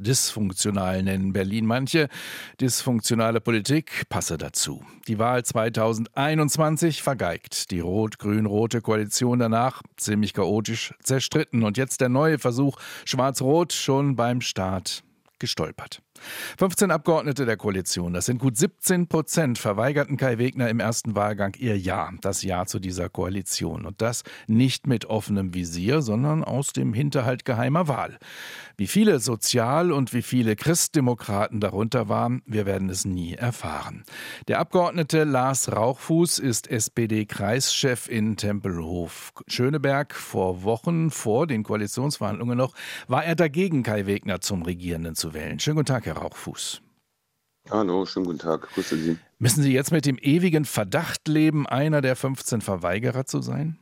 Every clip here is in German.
dysfunktional nennen Berlin manche. Dysfunktionale Politik passe dazu. Die Wahl 2021 vergeigt. Die rot-grün-rote Koalition danach ziemlich chaotisch zerstritten. Und jetzt der neue Versuch, schwarz-rot schon beim Start gestolpert. 15 Abgeordnete der Koalition, das sind gut 17%, verweigerten Kai Wegner im ersten Wahlgang ihr Ja, das Ja zu dieser Koalition. Und das nicht mit offenem Visier, sondern aus dem Hinterhalt geheimer Wahl. Wie viele Sozial- und wie viele Christdemokraten darunter waren, wir werden es nie erfahren. Der Abgeordnete Lars Rauchfuß ist SPD-Kreischef in Tempelhof-Schöneberg. Vor Wochen, vor den Koalitionsverhandlungen noch, war er dagegen, Kai Wegner zum Regierenden zu wählen. Schönen guten Tag, Herr Rauchfuß. Hallo, schönen guten Tag. Grüße Sie. Müssen Sie jetzt mit dem ewigen Verdacht leben, einer der 15 Verweigerer zu sein?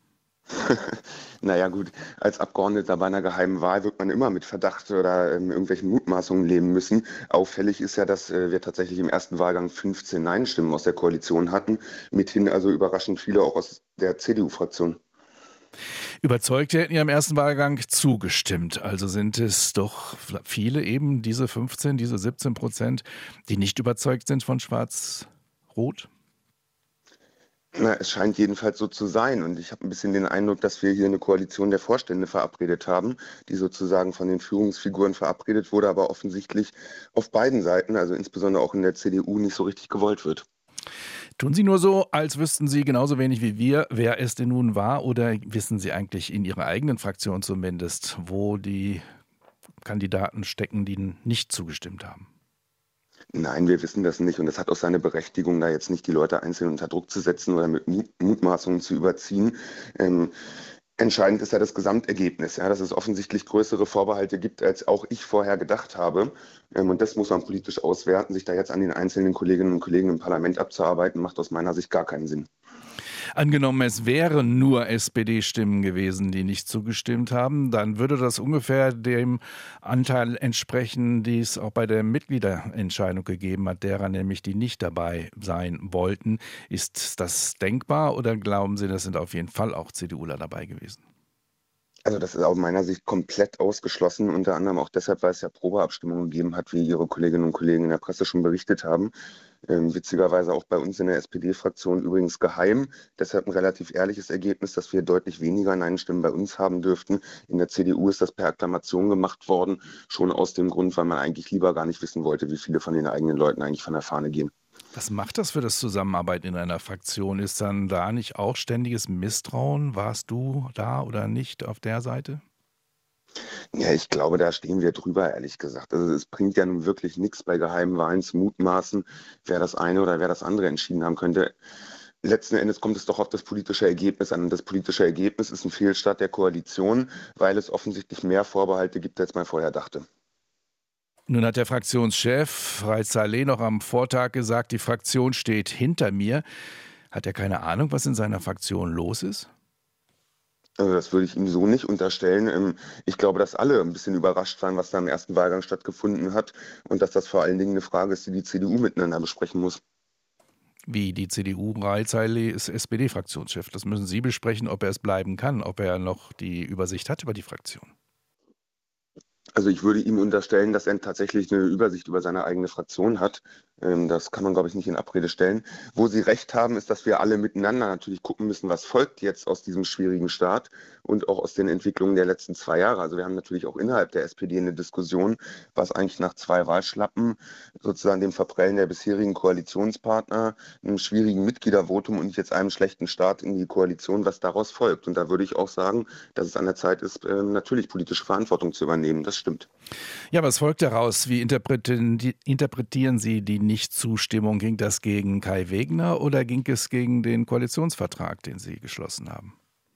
Naja gut, als Abgeordneter bei einer geheimen Wahl wird man immer mit Verdacht oder irgendwelchen Mutmaßungen leben müssen. Auffällig ist ja, dass wir tatsächlich im ersten Wahlgang 15 Nein-Stimmen aus der Koalition hatten, mithin also überraschend viele auch aus der CDU-Fraktion. Überzeugte hätten ja im ersten Wahlgang zugestimmt. Also sind es doch viele eben, diese 15, diese 17%, die nicht überzeugt sind von Schwarz-Rot? Na, es scheint jedenfalls so zu sein. Und ich habe ein bisschen den Eindruck, dass wir hier eine Koalition der Vorstände verabredet haben, die sozusagen von den Führungsfiguren verabredet wurde, aber offensichtlich auf beiden Seiten, also insbesondere auch in der CDU, nicht so richtig gewollt wird. Tun Sie nur so, als wüssten Sie genauso wenig wie wir, wer es denn nun war, oder wissen Sie eigentlich in Ihrer eigenen Fraktion zumindest, wo die Kandidaten stecken, die nicht zugestimmt haben? Nein, wir wissen das nicht und es hat auch seine Berechtigung, da jetzt nicht die Leute einzeln unter Druck zu setzen oder mit Mutmaßungen zu überziehen. Entscheidend ist ja das Gesamtergebnis, ja, dass es offensichtlich größere Vorbehalte gibt, als auch ich vorher gedacht habe. Und das muss man politisch auswerten. Sich da jetzt an den einzelnen Kolleginnen und Kollegen im Parlament abzuarbeiten, macht aus meiner Sicht gar keinen Sinn. Angenommen, es wären nur SPD-Stimmen gewesen, die nicht zugestimmt haben, dann würde das ungefähr dem Anteil entsprechen, die es auch bei der Mitgliederentscheidung gegeben hat, derer nämlich, die nicht dabei sein wollten. Ist das denkbar oder glauben Sie, das sind auf jeden Fall auch CDUler dabei gewesen? Also das ist aus meiner Sicht komplett ausgeschlossen, unter anderem auch deshalb, weil es ja Probeabstimmungen gegeben hat, wie Ihre Kolleginnen und Kollegen in der Presse schon berichtet haben. Witzigerweise auch bei uns in der SPD-Fraktion übrigens geheim. Deshalb ein relativ ehrliches Ergebnis, dass wir deutlich weniger Nein-Stimmen bei uns haben dürften. In der CDU ist das per Akklamation gemacht worden, schon aus dem Grund, weil man eigentlich lieber gar nicht wissen wollte, wie viele von den eigenen Leuten eigentlich von der Fahne gehen. Was macht das für das Zusammenarbeiten in einer Fraktion? Ist dann da nicht auch ständiges Misstrauen? Warst du da oder nicht auf der Seite? Ja, ich glaube, da stehen wir drüber, ehrlich gesagt. Also es bringt ja nun wirklich nichts bei geheimen Wahlen zu mutmaßen, wer das eine oder wer das andere entschieden haben könnte. Letzten Endes kommt es doch auf das politische Ergebnis an. Und das politische Ergebnis ist ein Fehlstart der Koalition, weil es offensichtlich mehr Vorbehalte gibt, als man vorher dachte. Nun hat der Fraktionschef Reis Saleh noch am Vortag gesagt, die Fraktion steht hinter mir. Hat er keine Ahnung, was in seiner Fraktion los ist? Also das würde ich ihm so nicht unterstellen. Ich glaube, dass alle ein bisschen überrascht waren, was da im ersten Wahlgang stattgefunden hat und dass das vor allen Dingen eine Frage ist, die die CDU miteinander besprechen muss. Wie die CDU, Reis Saleh ist SPD-Fraktionschef. Das müssen Sie besprechen, ob er es bleiben kann, ob er noch die Übersicht hat über die Fraktion. Also ich würde ihm unterstellen, dass er tatsächlich eine Übersicht über seine eigene Fraktion hat. Das kann man, glaube ich, nicht in Abrede stellen. Wo Sie recht haben, ist, dass wir alle miteinander natürlich gucken müssen, was folgt jetzt aus diesem schwierigen Start und auch aus den Entwicklungen der letzten 2 Jahre. Also wir haben natürlich auch innerhalb der SPD eine Diskussion, was eigentlich nach 2 Wahlschlappen, sozusagen dem Verprellen der bisherigen Koalitionspartner, einem schwierigen Mitgliedervotum und jetzt einem schlechten Start in die Koalition, was daraus folgt. Und da würde ich auch sagen, dass es an der Zeit ist, natürlich politische Verantwortung zu übernehmen. Das stimmt. Ja, was folgt daraus? Wie interpretieren Sie die Nichtzustimmung? Ging das gegen Kai Wegner oder ging es gegen den Koalitionsvertrag, den Sie geschlossen haben?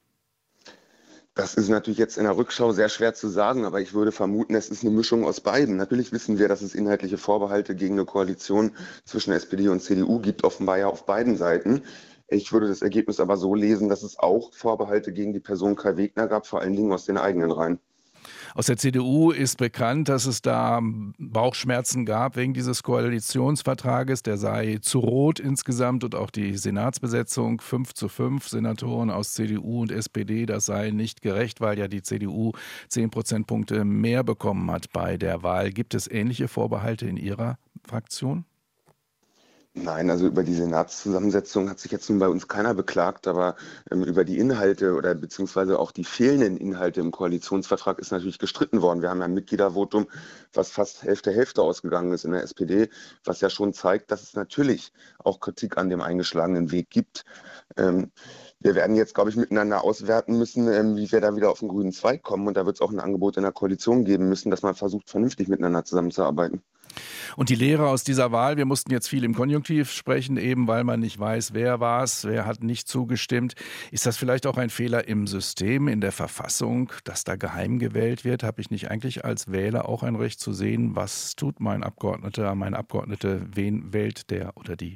Das ist natürlich jetzt in der Rückschau sehr schwer zu sagen, aber ich würde vermuten, es ist eine Mischung aus beiden. Natürlich wissen wir, dass es inhaltliche Vorbehalte gegen eine Koalition zwischen SPD und CDU gibt, offenbar ja auf beiden Seiten. Ich würde das Ergebnis aber so lesen, dass es auch Vorbehalte gegen die Person Kai Wegner gab, vor allen Dingen aus den eigenen Reihen. Aus der CDU ist bekannt, dass es da Bauchschmerzen gab wegen dieses Koalitionsvertrages. Der sei zu rot insgesamt und auch die Senatsbesetzung 5:5 Senatoren aus CDU und SPD, das sei nicht gerecht, weil ja die CDU 10 Prozentpunkte mehr bekommen hat bei der Wahl. Gibt es ähnliche Vorbehalte in Ihrer Fraktion? Nein, also über die Senatszusammensetzung hat sich jetzt nun bei uns keiner beklagt, aber über die Inhalte oder beziehungsweise auch die fehlenden Inhalte im Koalitionsvertrag ist natürlich gestritten worden. Wir haben ja ein Mitgliedervotum, was fast Hälfte ausgegangen ist in der SPD, was ja schon zeigt, dass es natürlich auch Kritik an dem eingeschlagenen Weg gibt. Wir werden jetzt, glaube ich, miteinander auswerten müssen, wie wir da wieder auf den grünen Zweig kommen. Und da wird es auch ein Angebot in der Koalition geben müssen, dass man versucht, vernünftig miteinander zusammenzuarbeiten. Und die Lehre aus dieser Wahl, wir mussten jetzt viel im Konjunktiv sprechen, eben weil man nicht weiß, wer war es, wer hat nicht zugestimmt. Ist das vielleicht auch ein Fehler im System, in der Verfassung, dass da geheim gewählt wird? Habe ich nicht eigentlich als Wähler auch ein Recht zu sehen, was tut mein Abgeordneter, meine Abgeordnete, wen wählt der oder die?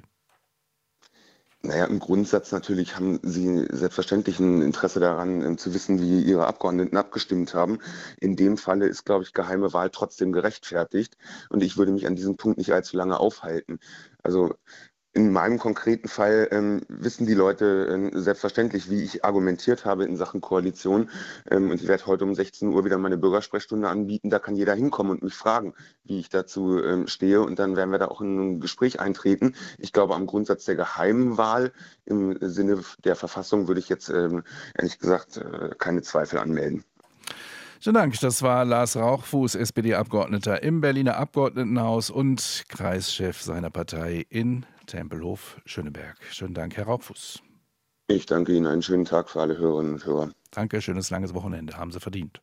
Naja, im Grundsatz natürlich haben Sie selbstverständlich ein Interesse daran, zu wissen, wie Ihre Abgeordneten abgestimmt haben. In dem Falle ist, glaube ich, geheime Wahl trotzdem gerechtfertigt. Und ich würde mich an diesem Punkt nicht allzu lange aufhalten. Also in meinem konkreten Fall wissen die Leute selbstverständlich, wie ich argumentiert habe in Sachen Koalition. Und ich werde heute um 16 Uhr wieder meine Bürgersprechstunde anbieten. Da kann jeder hinkommen und mich fragen, wie ich dazu stehe. Und dann werden wir da auch in ein Gespräch eintreten. Ich glaube, am Grundsatz der geheimen Wahl im Sinne der Verfassung würde ich jetzt ehrlich gesagt keine Zweifel anmelden. Vielen Dank. Das war Lars Rauchfuß, SPD-Abgeordneter im Berliner Abgeordnetenhaus und Kreischef seiner Partei in Tempelhof-Schöneberg. Schönen Dank, Herr Rauchfuß. Ich danke Ihnen. Einen schönen Tag für alle Hörerinnen und Hörer. Danke, schönes langes Wochenende. Haben Sie verdient.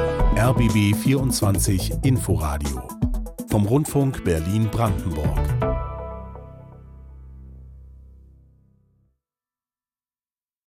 RBB 24 Inforadio vom Rundfunk Berlin-Brandenburg.